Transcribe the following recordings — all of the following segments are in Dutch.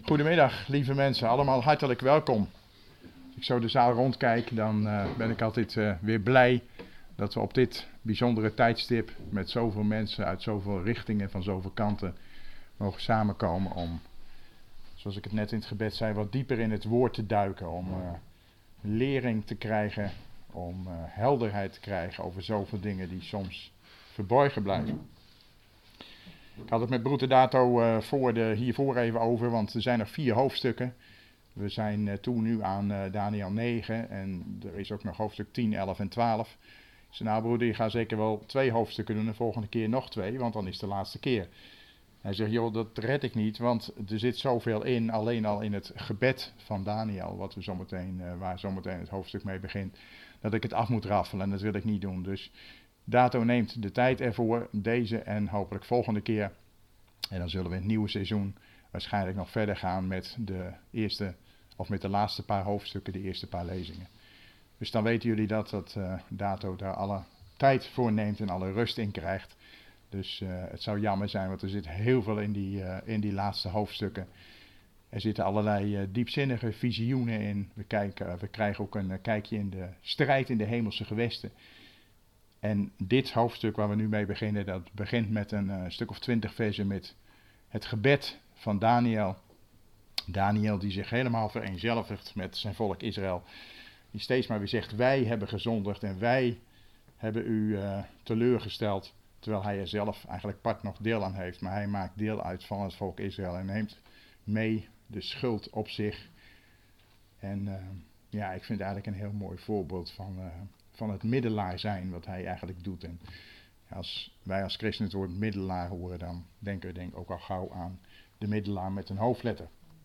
Goedemiddag, lieve mensen. Allemaal hartelijk welkom. Als ik zo de zaal rondkijk, dan ben ik altijd weer blij dat we op dit bijzondere tijdstip met zoveel mensen uit zoveel richtingen, van zoveel kanten, mogen samenkomen om, zoals ik het net in het gebed zei, wat dieper in het woord te duiken. Om lering te krijgen, om helderheid te krijgen over zoveel dingen die soms verborgen blijven. Ik had het met broeder Dato hiervoor even over, want er zijn nog 4 hoofdstukken. We zijn toe nu aan Daniël 9 en er is ook nog hoofdstuk 10, 11 en 12. Ik zei, nou broeder, je gaat zeker wel 2 hoofdstukken doen en de volgende keer nog 2, want dan is het de laatste keer. Hij zegt, joh, dat red ik niet, want er zit zoveel in, alleen al in het gebed van Daniël, waar zometeen het hoofdstuk mee begint, dat ik het af moet raffelen en dat wil ik niet doen. Dus Dato neemt de tijd ervoor, deze en hopelijk volgende keer. En dan zullen we in het nieuwe seizoen waarschijnlijk nog verder gaan met met de laatste paar hoofdstukken, de eerste paar lezingen. Dus dan weten jullie dat Dato daar alle tijd voor neemt en alle rust in krijgt. Dus het zou jammer zijn, want er zit heel veel in die laatste hoofdstukken. Er zitten allerlei diepzinnige visioenen in. We krijgen ook een kijkje in de strijd in de hemelse gewesten. En dit hoofdstuk waar we nu mee beginnen, dat begint met een stuk of 20 versen met het gebed van Daniël. Daniël die zich helemaal vereenzelvigt met zijn volk Israël. Die steeds maar weer zegt, wij hebben gezondigd en wij hebben u teleurgesteld. Terwijl hij er zelf eigenlijk part nog deel aan heeft. Maar hij maakt deel uit van het volk Israël en neemt mee de schuld op zich. En ik vind het eigenlijk een heel mooi voorbeeld van het middelaar zijn wat hij eigenlijk doet. En als wij als christenen het woord middelaar horen, dan denken we ook al gauw aan de middelaar met een hoofdletter.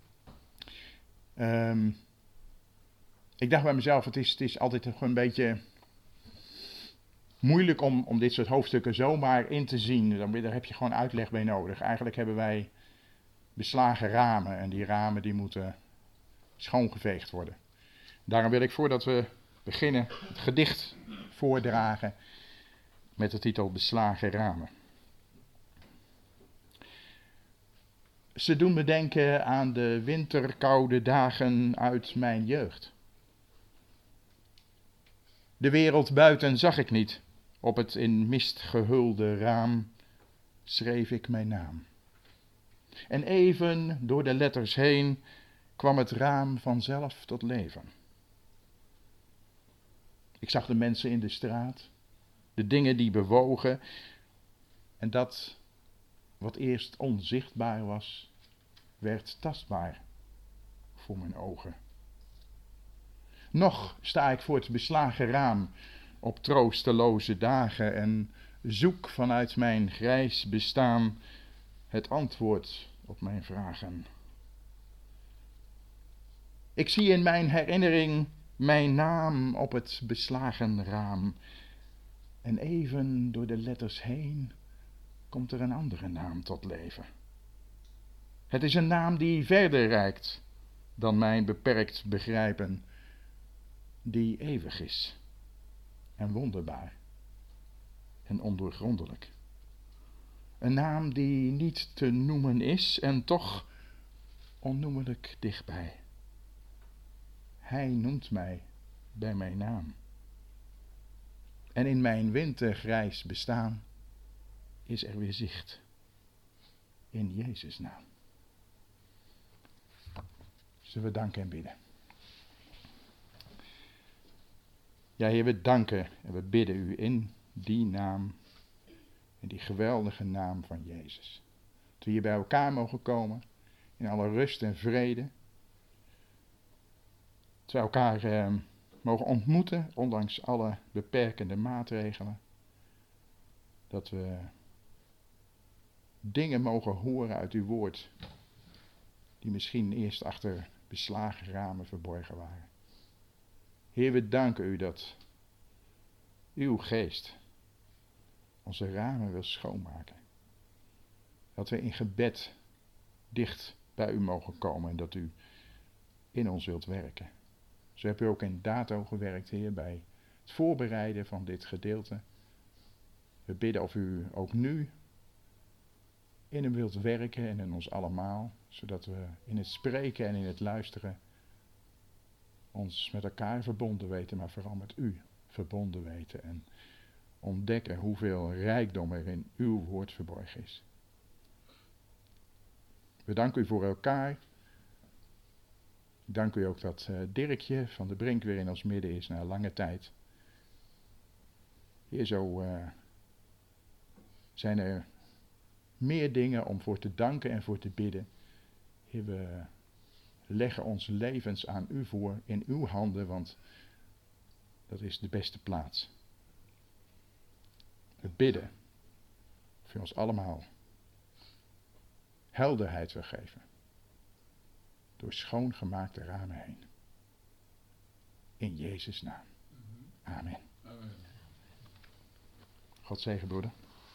Ik dacht bij mezelf, het is altijd toch een beetje moeilijk om dit soort hoofdstukken zomaar in te zien. Daar heb je gewoon uitleg bij nodig. Eigenlijk hebben wij beslagen ramen en die ramen die moeten schoongeveegd worden. Daarom wil ik voordat we beginnen het gedicht voordragen met de titel Beslagen ramen. Ze doen me denken aan de winterkoude dagen uit mijn jeugd. De wereld buiten zag ik niet. Op het in mist gehulde raam schreef ik mijn naam. En even door de letters heen kwam het raam vanzelf tot leven. Ik zag de mensen in de straat, de dingen die bewogen en dat wat eerst onzichtbaar was, werd tastbaar voor mijn ogen. Nog sta ik voor het beslagen raam op troosteloze dagen en zoek vanuit mijn grijs bestaan het antwoord op mijn vragen. Ik zie in mijn herinnering mijn naam op het beslagen raam en even door de letters heen komt er een andere naam tot leven. Het is een naam die verder reikt dan mijn beperkt begrijpen, die eeuwig is en wonderbaar en ondoorgrondelijk. Een naam die niet te noemen is en toch onnoemelijk dichtbij. Hij noemt mij bij mijn naam. En in mijn wintergrijs bestaan is er weer zicht in Jezus' naam. Zullen we danken en bidden. Ja, Heer, we danken en we bidden u in die naam, in die geweldige naam van Jezus. Dat we hier bij elkaar mogen komen, in alle rust en vrede. Dat we elkaar mogen ontmoeten, ondanks alle beperkende maatregelen. Dat we dingen mogen horen uit uw woord, die misschien eerst achter beslagen ramen verborgen waren. Heer, we danken u dat uw geest onze ramen wil schoonmaken. Dat we in gebed dicht bij u mogen komen en dat u in ons wilt werken. Zo hebt u ook in Dato gewerkt, Heer, bij het voorbereiden van dit gedeelte. We bidden of u ook nu in hem wilt werken en in ons allemaal, zodat we in het spreken en in het luisteren ons met elkaar verbonden weten, maar vooral met u verbonden weten en ontdekken hoeveel rijkdom er in uw woord verborgen is. We danken u voor elkaar. Ik dank u ook dat Dirkje van de Brink weer in ons midden is na lange tijd. Heer, zo zijn er meer dingen om voor te danken en voor te bidden. Heer, we leggen onze levens aan u voor, in uw handen, want dat is de beste plaats. We bidden of u ons allemaal helderheid wil geven. Door schoongemaakte ramen heen. In Jezus' naam. Amen. God zegen, broeder.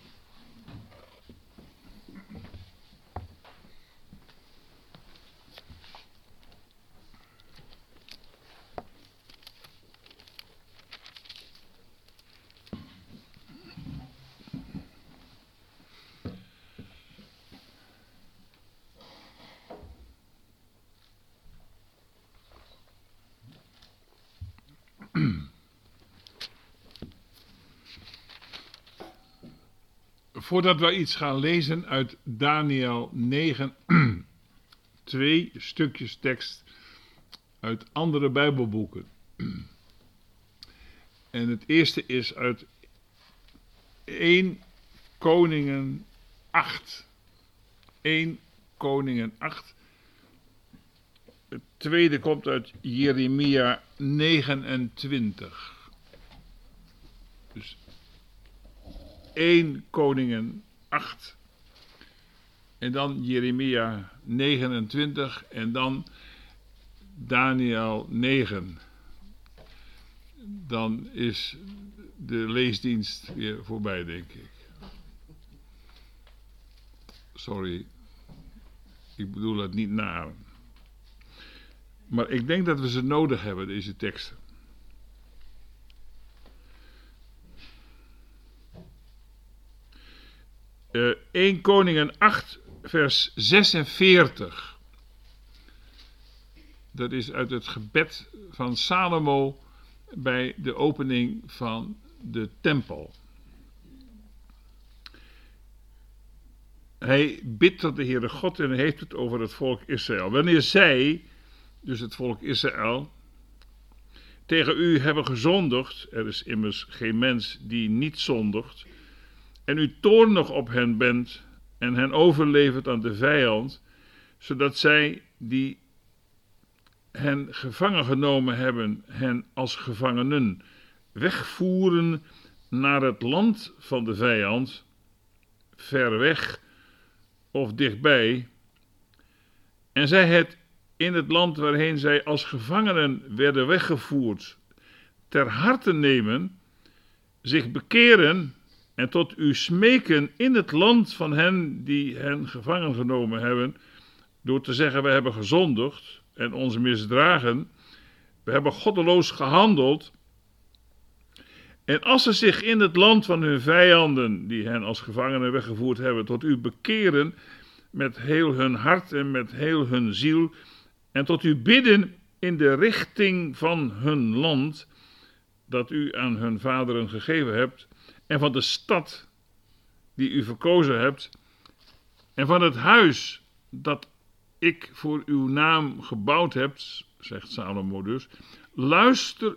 Voordat we iets gaan lezen uit Daniël 9, 2 stukjes tekst uit andere Bijbelboeken. En het eerste is uit 1 Koningen 8. 1 Koningen 8. Het tweede komt uit Jeremia 29. Dus 1 Koningen 8 en dan Jeremia 29 en dan Daniël 9. Dan is de leesdienst weer voorbij, denk ik. Sorry, ik bedoel het niet naar. Maar ik denk dat we ze nodig hebben, deze teksten. 1 Koningen 8 vers 46. Dat is uit het gebed van Salomo bij de opening van de tempel. Hij bidt tot de Heere God en heeft het over het volk Israël. Wanneer zij, dus het volk Israël, tegen u hebben gezondigd, er is immers geen mens die niet zondigt, en u toornig op hen bent en hen overlevert aan de vijand, zodat zij die hen gevangen genomen hebben, hen als gevangenen wegvoeren naar het land van de vijand, ver weg of dichtbij, en zij het in het land waarheen zij als gevangenen werden weggevoerd ter harte nemen, zich bekeren en tot u smeken in het land van hen die hen gevangen genomen hebben, door te zeggen: we hebben gezondigd en ons misdragen, we hebben goddeloos gehandeld. En als ze zich in het land van hun vijanden, die hen als gevangenen weggevoerd hebben, tot u bekeren met heel hun hart en met heel hun ziel, en tot u bidden in de richting van hun land, dat u aan hun vaderen gegeven hebt, en van de stad die u verkozen hebt, en van het huis dat ik voor uw naam gebouwd heb, zegt Salomo dus, luistert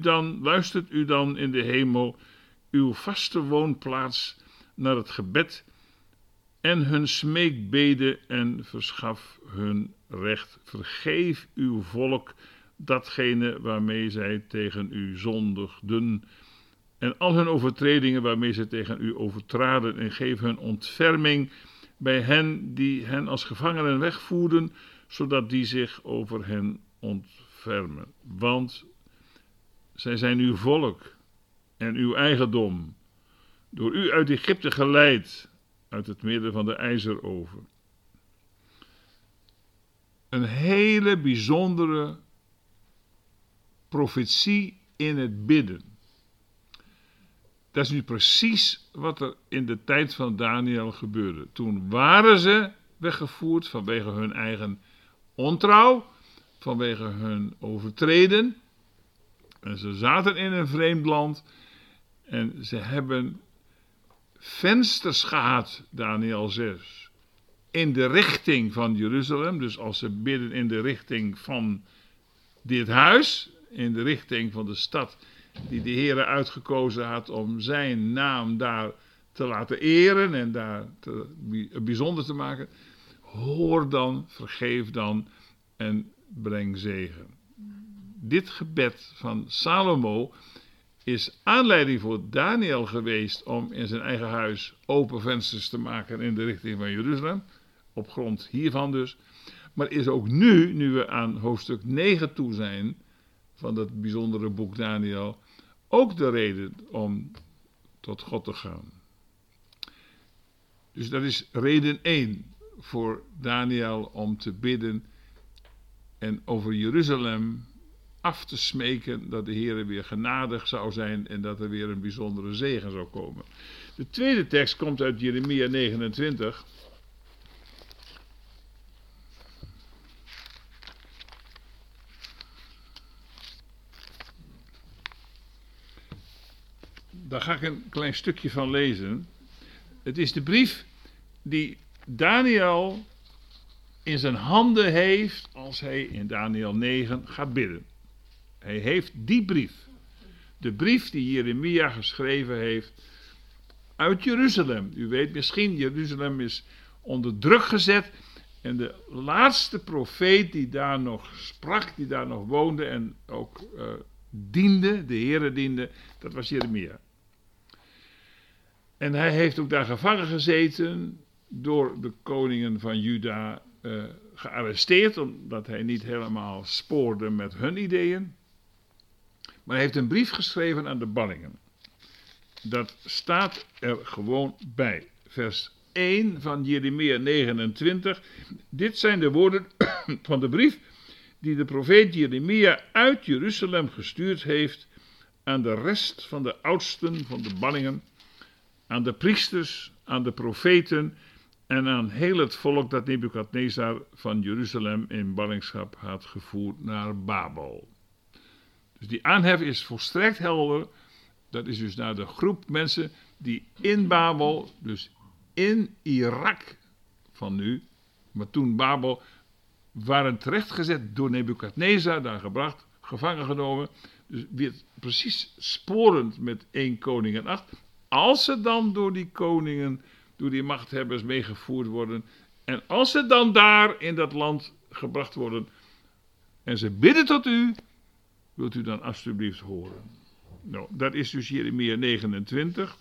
u dan in de hemel, uw vaste woonplaats, naar het gebed en hun smeekbeden, en verschaf hun recht. Vergeef uw volk datgene waarmee zij tegen u zondigden, en al hun overtredingen waarmee zij tegen u overtraden, en geef hun ontferming bij hen die hen als gevangenen wegvoerden, zodat die zich over hen ontfermen. Want zij zijn uw volk en uw eigendom, door u uit Egypte geleid, uit het midden van de ijzeroven. Een hele bijzondere profetie in het bidden. Dat is nu precies wat er in de tijd van Daniel gebeurde. Toen waren ze weggevoerd vanwege hun eigen ontrouw, vanwege hun overtreden. En ze zaten in een vreemd land en ze hebben vensters gehad, Daniel 6, in de richting van Jeruzalem. Dus als ze bidden in de richting van dit huis, in de richting van de stad die de Heere uitgekozen had om zijn naam daar te laten eren en daar bijzonder te maken. Hoor dan, vergeef dan en breng zegen. Dit gebed van Salomo is aanleiding voor Daniel geweest om in zijn eigen huis open vensters te maken in de richting van Jeruzalem. Op grond hiervan dus. Maar is ook nu we aan hoofdstuk 9 toe zijn van dat bijzondere boek Daniel, ook de reden om tot God te gaan. Dus dat is reden 1 voor Daniel om te bidden en over Jeruzalem af te smeken dat de Heer weer genadig zou zijn en dat er weer een bijzondere zegen zou komen. De tweede tekst komt uit Jeremia 29. Daar ga ik een klein stukje van lezen. Het is de brief die Daniel in zijn handen heeft als hij in Daniel 9 gaat bidden. Hij heeft die brief. De brief die Jeremia geschreven heeft uit Jeruzalem. U weet misschien, Jeruzalem is onder druk gezet. En de laatste profeet die daar nog sprak, die daar nog woonde en ook diende, de Heere diende, dat was Jeremia. En hij heeft ook daar gevangen gezeten, door de koningen van Juda gearresteerd, omdat hij niet helemaal spoorde met hun ideeën. Maar hij heeft een brief geschreven aan de ballingen. Dat staat er gewoon bij. Vers 1 van Jeremia 29. Dit zijn de woorden van de brief die de profeet Jeremia uit Jeruzalem gestuurd heeft aan de rest van de oudsten van de ballingen, aan de priesters, aan de profeten en aan heel het volk dat Nebukadnezar van Jeruzalem in ballingschap had gevoerd naar Babel. Dus die aanhef is volstrekt helder. Dat is dus naar de groep mensen die in Babel, dus in Irak van nu, maar toen Babel, waren terechtgezet door Nebukadnezar, daar gebracht, gevangen genomen. Dus weer precies sporend met 1 Koningen 8. Als ze dan door die koningen, door die machthebbers meegevoerd worden, en als ze dan daar in dat land gebracht worden, en ze bidden tot u, wilt u dan alsjeblieft horen. Nou, dat is dus Jeremia 29.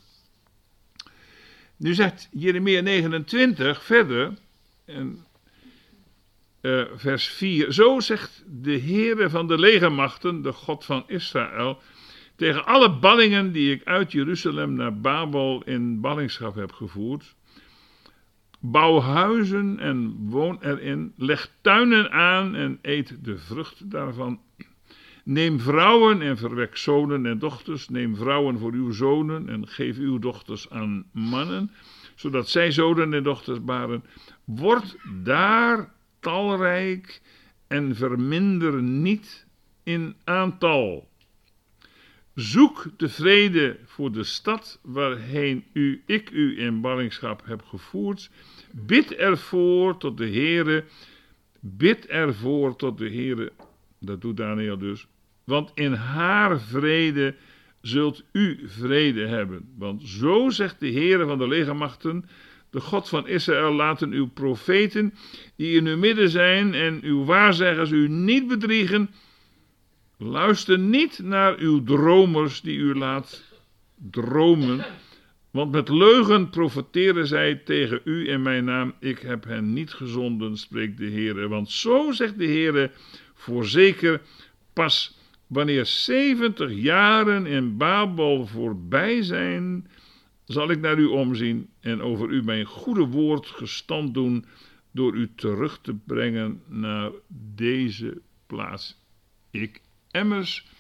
Nu zegt Jeremia 29 verder, en vers 4. Zo zegt de Heere van de legermachten, de God van Israël, tegen alle ballingen die ik uit Jeruzalem naar Babel in ballingschap heb gevoerd. Bouw huizen en woon erin, leg tuinen aan en eet de vrucht daarvan. Neem vrouwen en verwek zonen en dochters, neem vrouwen voor uw zonen en geef uw dochters aan mannen, zodat zij zonen en dochters baren. Word daar talrijk en verminder niet in aantal. Zoek de vrede voor de stad waarheen ik u in ballingschap heb gevoerd. Bid ervoor tot de Heere. Bid ervoor tot de Heere. Dat doet Daniel dus. Want in haar vrede zult u vrede hebben. Want zo zegt de Heere van de legermachten, de God van Israël, laten uw profeten die in uw midden zijn en uw waarzeggers u niet bedriegen. Luister niet naar uw dromers die u laat dromen, want met leugen profeteren zij tegen u in mijn naam. Ik heb hen niet gezonden, spreekt de Heere. Want zo zegt de Heere, voorzeker, pas wanneer 70 jaren in Babel voorbij zijn, zal ik naar u omzien en over u mijn goede woord gestand doen door u terug te brengen naar deze plaats.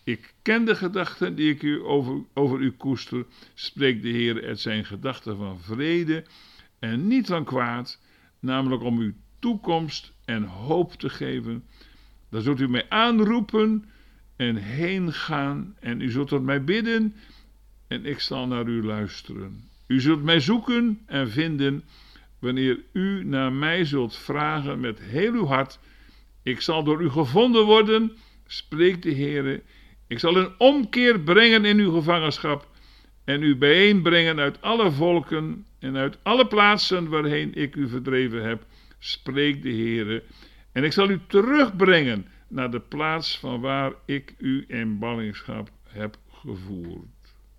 Ik ken de gedachten die ik over u koester, spreekt de Heer. Het zijn gedachten van vrede en niet van kwaad, namelijk om u toekomst en hoop te geven. Dan zult u mij aanroepen en heen gaan en u zult tot mij bidden en ik zal naar u luisteren. U zult mij zoeken en vinden wanneer u naar mij zult vragen met heel uw hart. Ik zal door u gevonden worden, spreekt de Heer. Ik zal een omkeer brengen in uw gevangenschap en u bijeenbrengen uit alle volken en uit alle plaatsen waarheen ik u verdreven heb, spreekt de Heer. En ik zal u terugbrengen naar de plaats van waar ik u in ballingschap heb gevoerd.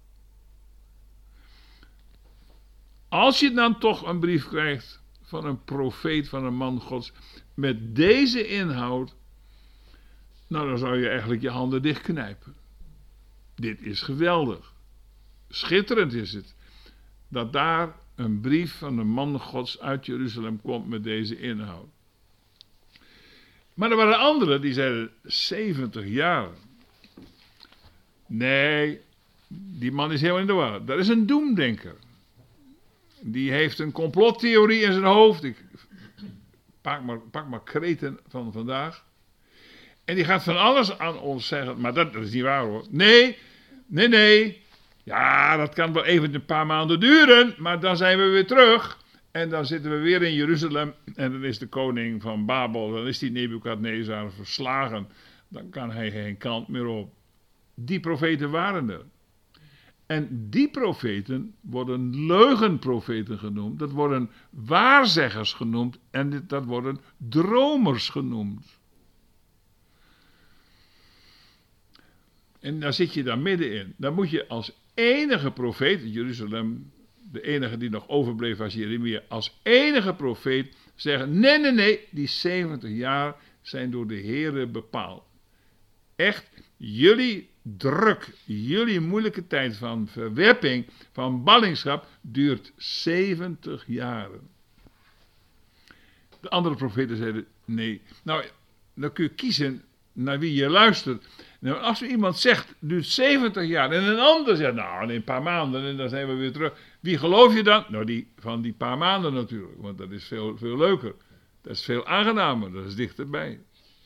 Als je dan toch een brief krijgt van een profeet, van een man Gods, met deze inhoud, nou dan zou je eigenlijk je handen dichtknijpen. Dit is geweldig. Schitterend is het, dat daar een brief van een man Gods uit Jeruzalem komt met deze inhoud. Maar er waren anderen die zeiden 70 jaar. Nee, die man is helemaal in de war. Dat is een doemdenker. Die heeft een complottheorie in zijn hoofd. Ik pak maar kreten van vandaag. En die gaat van alles aan ons zeggen. Maar dat is niet waar hoor. Nee. Ja, dat kan wel even een paar maanden duren. Maar dan zijn we weer terug. En dan zitten we weer in Jeruzalem. En dan is de koning van Babel. Dan is die Nebukadnezar verslagen. Dan kan hij geen kant meer op. Die profeten waren er. En die profeten worden leugenprofeten genoemd. Dat worden waarzeggers genoemd. En dat worden dromers genoemd. En daar zit je daar middenin. Dan moet je als enige profeet, in Jeruzalem, de enige die nog overbleef was Jeremia, als enige profeet zeggen, nee, die 70 jaar zijn door de Heere bepaald. Echt, jullie druk, jullie moeilijke tijd van verwerping, van ballingschap, duurt 70 jaren. De andere profeten zeiden, nee. Nou, dan kun je kiezen naar wie je luistert. Nou, als er iemand zegt, duurt 70 jaar, en een ander zegt, nou, in een paar maanden, en dan zijn we weer terug. Wie geloof je dan? Nou, die van die paar maanden natuurlijk, want dat is veel, veel leuker. Dat is veel aangenamer, dat is dichterbij.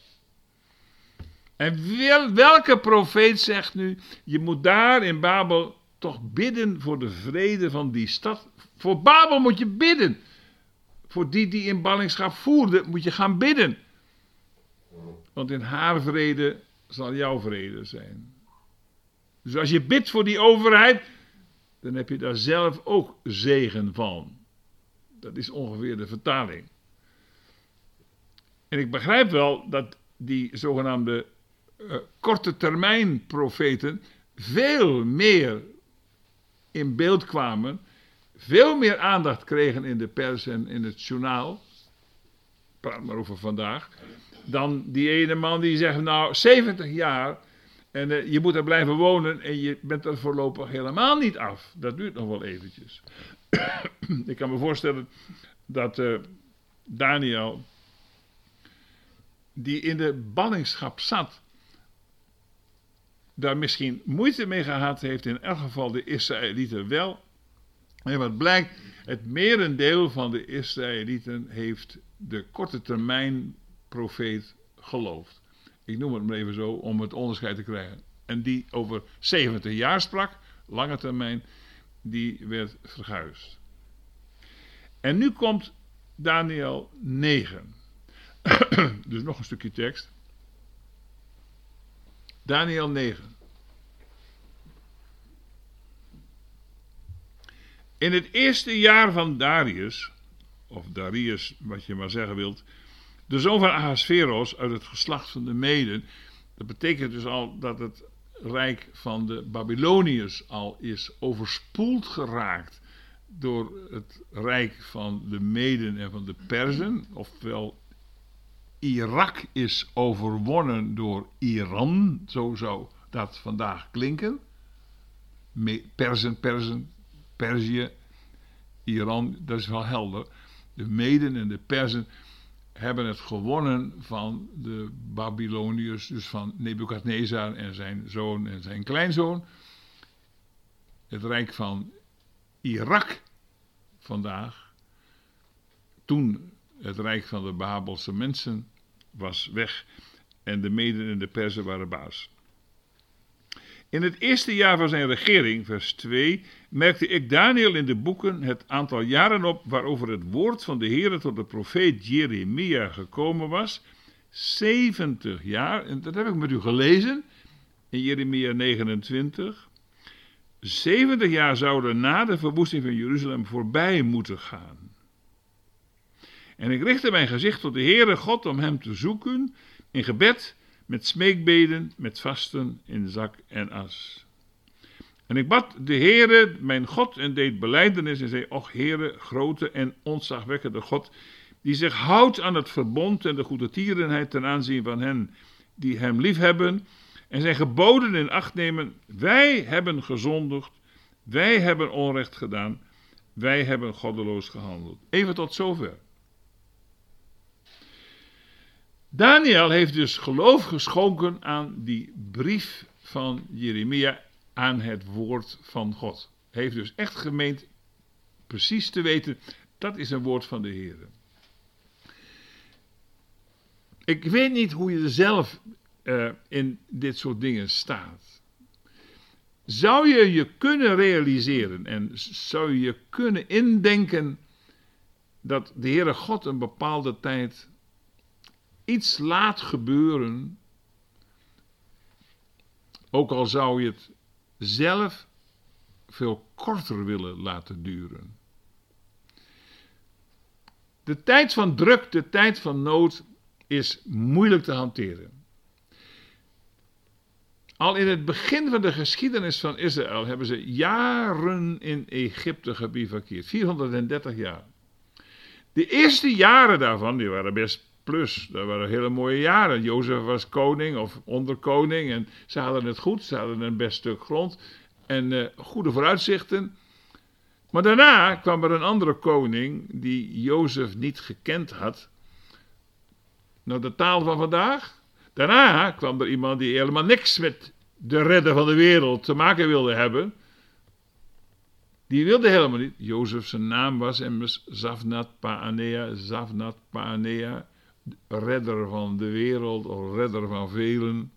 En welke profeet zegt nu, je moet daar in Babel toch bidden voor de vrede van die stad. Voor Babel moet je bidden. Voor die in ballingschap voerden, moet je gaan bidden. Want in haar vrede zal jouw vrede zijn. Dus als je bidt voor die overheid, dan heb je daar zelf ook zegen van. Dat is ongeveer de vertaling. En ik begrijp wel dat die zogenaamde korte termijn profeten veel meer in beeld kwamen, veel meer aandacht kregen in de pers en in het journaal, praat maar over vandaag, dan die ene man die zegt, nou 70 jaar en je moet er blijven wonen en je bent er voorlopig helemaal niet af. Dat duurt nog wel eventjes. Ik kan me voorstellen dat Daniel, die in de ballingschap zat, daar misschien moeite mee gehad heeft, in elk geval de Israëlieten wel. En wat blijkt, het merendeel van de Israëlieten heeft de korte termijn profeet geloofd. Ik noem het maar even zo om het onderscheid te krijgen. En die over 70 jaar sprak, lange termijn, die werd verguisd. En nu komt Daniel 9. Dus nog een stukje tekst. Daniel 9. In het eerste jaar van Darius, of Darius, wat je maar zeggen wilt, de zoon van Ahasveros uit het geslacht van de Meden. Dat betekent dus al dat het rijk van de Babyloniërs al is overspoeld geraakt door het rijk van de Meden en van de Perzen. Oftewel, Irak is overwonnen door Iran, zo zou dat vandaag klinken. Perzië, Iran, dat is wel helder. De Meden en de Perzen. hebben het gewonnen van de Babyloniërs, dus van Nebukadnezar en zijn zoon en zijn kleinzoon. Het rijk van Irak vandaag, toen het rijk van de Babelse mensen was weg en de Meden en de Perzen waren baas. In het eerste jaar van zijn regering, vers 2, merkte ik Daniel in de boeken het aantal jaren op waarover het woord van de Heere tot de profeet Jeremia gekomen was. 70 jaar, en dat heb ik met u gelezen in Jeremia 29. 70 jaar zouden na de verwoesting van Jeruzalem voorbij moeten gaan. En ik richtte mijn gezicht tot de Heere God om hem te zoeken in gebed, met smeekbeden, met vasten in zak en as. En ik bad de Heere, mijn God, en deed belijdenis en zei: Och Heere, grote en ontzagwekkende God, die zich houdt aan het verbond en de goedertierenheid ten aanzien van hen die hem liefhebben en zijn geboden in acht nemen. Wij hebben gezondigd, wij hebben onrecht gedaan, wij hebben goddeloos gehandeld. Even tot zover. Daniel heeft dus geloof geschonken aan die brief van Jeremia, aan het woord van God. Hij heeft dus echt gemeend precies te weten, dat is een woord van de Heer. Ik weet niet hoe je er zelf in dit soort dingen staat. Zou je je kunnen realiseren en zou je je kunnen indenken dat de Heere God een bepaalde tijd iets laat gebeuren, ook al zou je het zelf veel korter willen laten duren? De tijd van druk, de tijd van nood is moeilijk te hanteren. Al in het begin van de geschiedenis van Israël hebben ze jaren in Egypte gebivakkeerd, 430 jaar. De eerste jaren daarvan, die waren best plus, dat waren hele mooie jaren. Jozef was koning of onderkoning en ze hadden het goed, ze hadden een best stuk grond en goede vooruitzichten. Maar daarna kwam er een andere koning die Jozef niet gekend had. Nou, de taal van vandaag. Daarna kwam er iemand die helemaal niks met de redder van de wereld te maken wilde hebben. Die wilde helemaal niet. Jozef, zijn naam was immers Zavnat Paanea, redder van de wereld of redder van velen.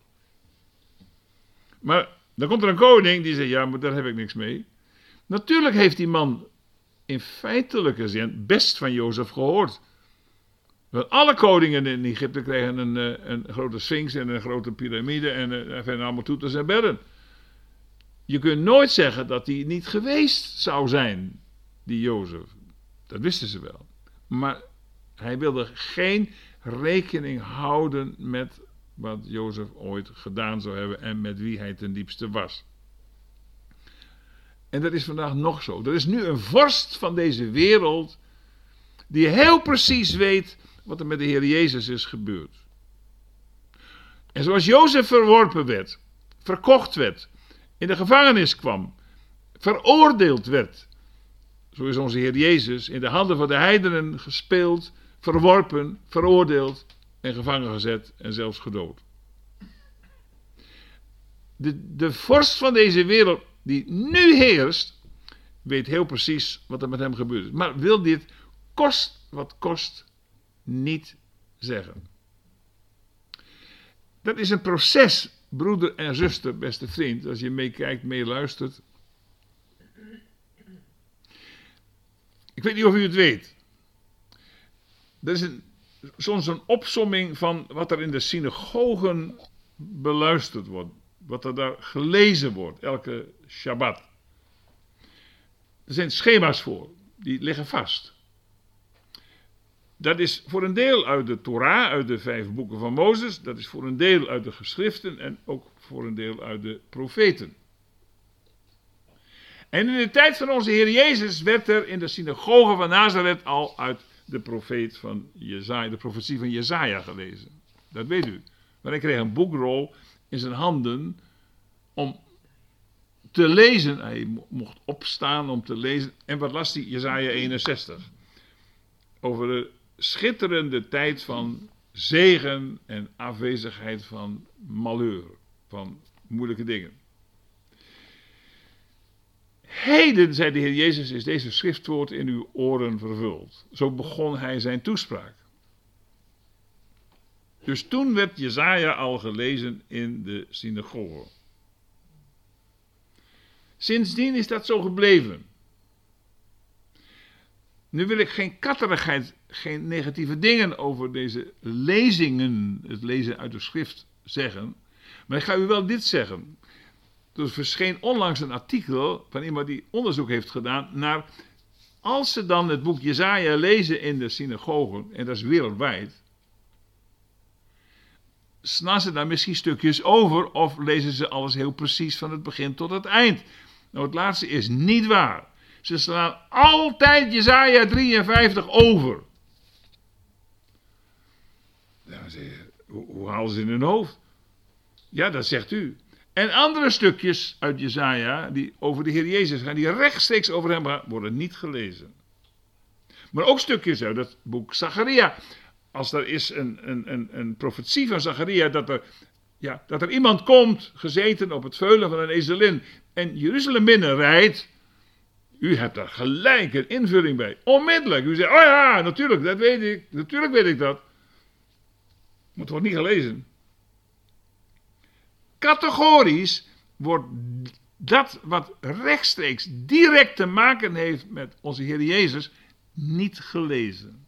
Maar dan komt er een koning die zegt: ja, maar daar heb ik niks mee. Natuurlijk heeft die man in feitelijke zin best van Jozef gehoord. Want alle koningen in Egypte kregen een grote sphinx en een grote piramide en allemaal toeters en bellen. Je kunt nooit zeggen dat hij niet geweest zou zijn, die Jozef. Dat wisten ze wel. Maar hij wilde geen rekening houden met wat Jozef ooit gedaan zou hebben en met wie hij ten diepste was. En dat is vandaag nog zo. Er is nu een vorst van deze wereld die heel precies weet wat er met de Heer Jezus is gebeurd. En zoals Jozef verworpen werd, verkocht werd, in de gevangenis kwam, veroordeeld werd, zo is onze Heer Jezus in de handen van de heidenen gespeeld, verworpen, veroordeeld en gevangen gezet en zelfs gedood. De vorst van deze wereld die nu heerst, weet heel precies wat er met hem gebeurd is. Maar wil dit, kost wat kost, niet zeggen. Dat is een proces, broeder en zuster, beste vriend, als je meekijkt, meeluistert. Ik weet niet of u het weet. Er is soms een opsomming van wat er in de synagogen beluisterd wordt. Wat er daar gelezen wordt, elke Shabbat. Er zijn schema's voor, die liggen vast. Dat is voor een deel uit de Torah, uit de 5 boeken van Mozes. Dat is voor een deel uit de geschriften en ook voor een deel uit de profeten. En in de tijd van onze Heer Jezus werd er in de synagoge van Nazareth al uit de profeet van Jesaja, de profetie van Jesaja gelezen. Dat weet u. Maar hij kreeg een boekrol in zijn handen om te lezen. Hij mocht opstaan om te lezen. En wat las hij? Jesaja 61. Over de schitterende tijd van zegen en afwezigheid van malheur, van moeilijke dingen. Heden, zei de Heer Jezus, is deze schriftwoord in uw oren vervuld. Zo begon hij zijn toespraak. Dus toen werd Jesaja al gelezen in de synagoge. Sindsdien is dat zo gebleven. Nu wil ik geen katterigheid, geen negatieve dingen over deze lezingen, het lezen uit de schrift, zeggen. Maar ik ga u wel dit zeggen. Er verscheen onlangs een artikel van iemand die onderzoek heeft gedaan naar, als ze dan het boek Jesaja lezen in de synagogen, en dat is wereldwijd, slaan ze daar misschien stukjes over of lezen ze alles heel precies van het begin tot het eind. Nou, het laatste is niet waar. Ze slaan altijd Jesaja 53 over. Dan zeg je, hoe halen ze in hun hoofd? Ja, dat zegt u. En andere stukjes uit Jesaja, die over de Heer Jezus gaan, die rechtstreeks over hem gaan, worden niet gelezen. Maar ook stukjes uit het boek Zacharia. Als er is een profetie van Zacharia dat er iemand komt, gezeten op het veulen van een ezelin, en Jeruzalem binnenrijdt, u hebt daar gelijk een invulling bij. Onmiddellijk. U zegt, oh ja, natuurlijk, dat weet ik. Natuurlijk weet ik dat. Maar het wordt niet gelezen. Categorisch wordt dat wat rechtstreeks direct te maken heeft met onze Heer Jezus niet gelezen.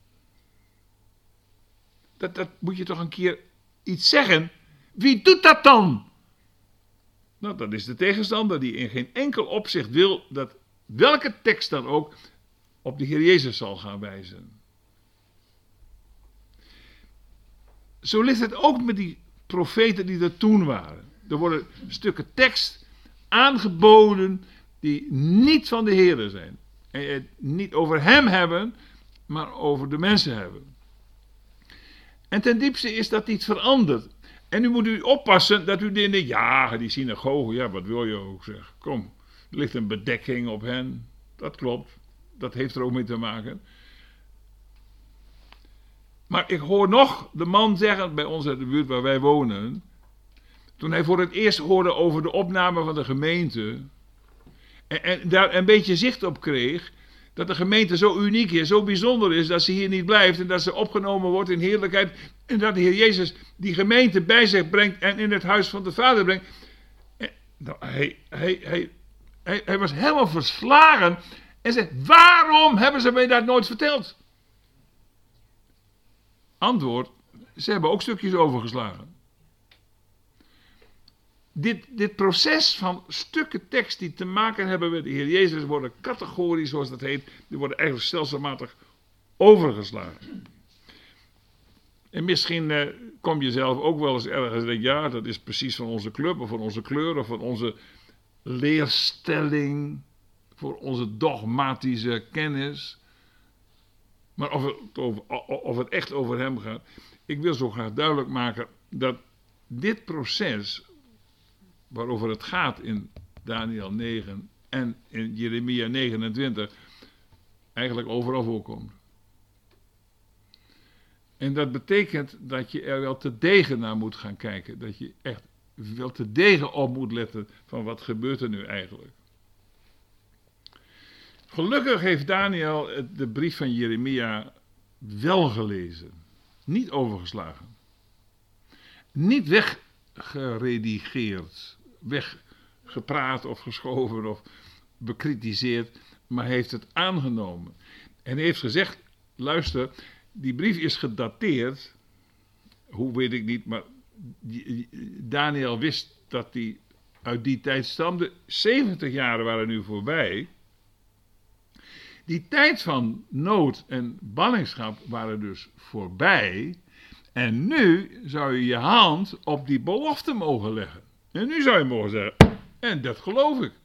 Dat moet je toch een keer iets zeggen. Wie doet dat dan? Nou, dat is de tegenstander die in geen enkel opzicht wil dat welke tekst dan ook op de Heer Jezus zal gaan wijzen. Zo ligt het ook met die profeten die er toen waren. Er worden stukken tekst aangeboden die niet van de Heer zijn. En het niet over hem hebben, maar over de mensen hebben. En ten diepste is dat iets veranderd. En nu moet u oppassen dat u denkt, ja, die synagoge, ja, wat wil je ook zeggen. Kom, er ligt een bedekking op hen. Dat klopt, dat heeft er ook mee te maken. Maar ik hoor nog de man zeggen bij ons uit de buurt waar wij wonen, toen hij voor het eerst hoorde over de opname van de gemeente, en daar een beetje zicht op kreeg, dat de gemeente zo uniek is, zo bijzonder is, dat ze hier niet blijft en dat ze opgenomen wordt in heerlijkheid, en dat de Heer Jezus die gemeente bij zich brengt en in het huis van de Vader brengt. Hij was helemaal verslagen en zei, waarom hebben ze mij dat nooit verteld? Antwoord, ze hebben ook stukjes overgeslagen. Dit proces van stukken tekst die te maken hebben met de Heer Jezus worden categorisch, zoals dat heet, die worden eigenlijk stelselmatig overgeslagen. En misschien kom je zelf ook wel eens ergens en denk, ja, dat is precies van onze club of van onze kleur of van onze leerstelling, voor onze dogmatische kennis. Maar of het echt over hem gaat, ik wil zo graag duidelijk maken dat dit proces waarover het gaat in Daniel 9 en in Jeremia 29 eigenlijk overal voorkomt. En dat betekent dat je er wel terdege naar moet gaan kijken. Dat je echt wel terdege op moet letten van wat gebeurt er nu eigenlijk. Gelukkig heeft Daniel de brief van Jeremia wel gelezen. Niet overgeslagen. Niet weggeredigeerd. Weggepraat of geschoven of bekritiseerd. Maar heeft het aangenomen. En heeft gezegd, luister, die brief is gedateerd. Hoe weet ik niet, maar Daniel wist dat die uit die tijd stamde. 70 jaar waren nu voorbij. Die tijd van nood en ballingschap waren dus voorbij. En nu zou je je hand op die belofte mogen leggen. En nu zou je mogen zeggen, en dat geloof ik.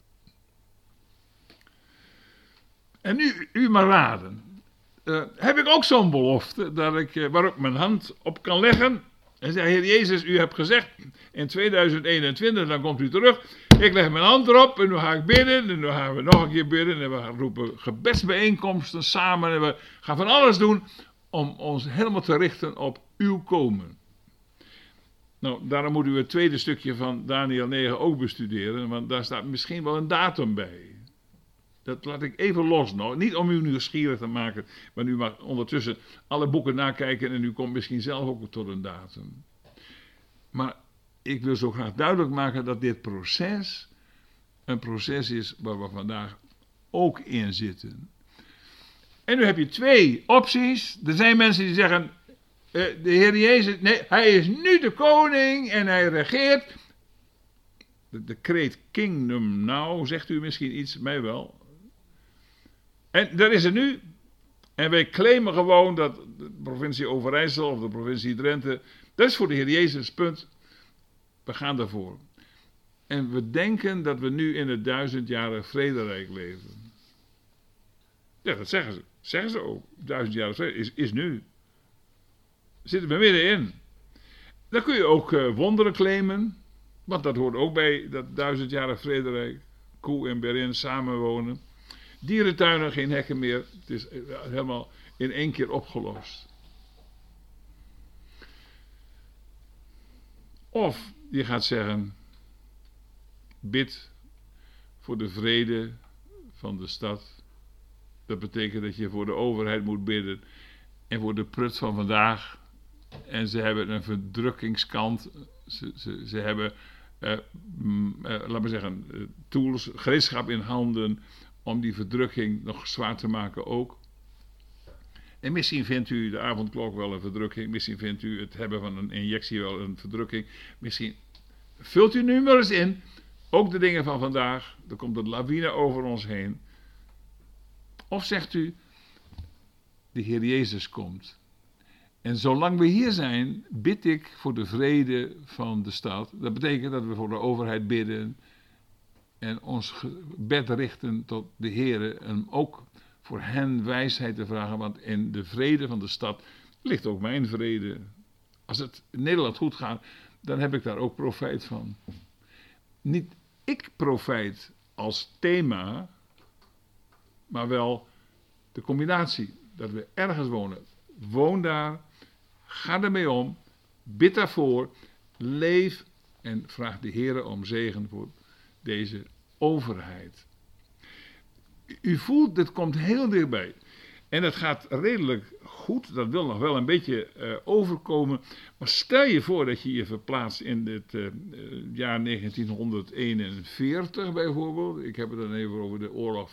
En nu, u maar raden. Heb ik ook zo'n belofte waar ik mijn hand op kan leggen? En zei, Heer Jezus, u hebt gezegd, in 2021, dan komt u terug. Ik leg mijn hand erop en nu ga ik bidden. En nu gaan we nog een keer bidden. En we gaan roepen gebedsbijeenkomsten samen. En we gaan van alles doen om ons helemaal te richten op uw komen. Nou, daarom moet u het tweede stukje van Daniël 9 ook bestuderen. Want daar staat misschien wel een datum bij. Dat laat ik even los nog. Niet om u nieuwsgierig te maken. Maar u mag ondertussen alle boeken nakijken. En u komt misschien zelf ook tot een datum. Maar ik wil zo graag duidelijk maken dat dit proces een proces is waar we vandaag ook in zitten. En nu heb je twee opties. Er zijn mensen die zeggen, de Heer Jezus, nee, hij is nu de koning en hij regeert. De kreet kingdom now, zegt u misschien iets, mij wel. En daar is het nu. En wij claimen gewoon dat de provincie Overijssel of de provincie Drenthe, dat is voor de Heer Jezus, punt. We gaan daarvoor. En we denken dat we nu in het 1000-jarig vrederijk leven. Ja, dat zeggen ze. Zeggen ze ook. 1000-jarig vrede is nu. Zitten we middenin. Dan kun je ook wonderen claimen. Want dat hoort ook bij dat 1000-jarig vrederijk. Koe en Berin samenwonen. Dierentuinen, geen hekken meer. Het is helemaal in één keer opgelost. Of je gaat zeggen, bid voor de vrede van de stad. Dat betekent dat je voor de overheid moet bidden en voor de prut van vandaag. En ze hebben een verdrukkingskant. Ze hebben, laten we zeggen, tools, gereedschap in handen om die verdrukking nog zwaar te maken ook. En misschien vindt u de avondklok wel een verdrukking. Misschien vindt u het hebben van een injectie wel een verdrukking. Misschien vult u nu maar eens in. Ook de dingen van vandaag. Er komt een lawine over ons heen. Of zegt u, de Heer Jezus komt. En zolang we hier zijn, bid ik voor de vrede van de stad. Dat betekent dat we voor de overheid bidden. En ons gebed richten tot de Heer. En ook voor hen wijsheid te vragen. Want in de vrede van de stad ligt ook mijn vrede. Als het in Nederland goed gaat, dan heb ik daar ook profijt van. Niet ik profijt als thema, maar wel de combinatie. Dat we ergens wonen. Woon daar, ga ermee om, bid daarvoor, leef en vraag de Heer om zegen voor deze overheid. U voelt, dit komt heel dichtbij. En het gaat redelijk goed, dat wil nog wel een beetje overkomen. Maar stel je voor dat je je verplaatst in het jaar 1941 bijvoorbeeld. Ik heb het dan even over de oorlog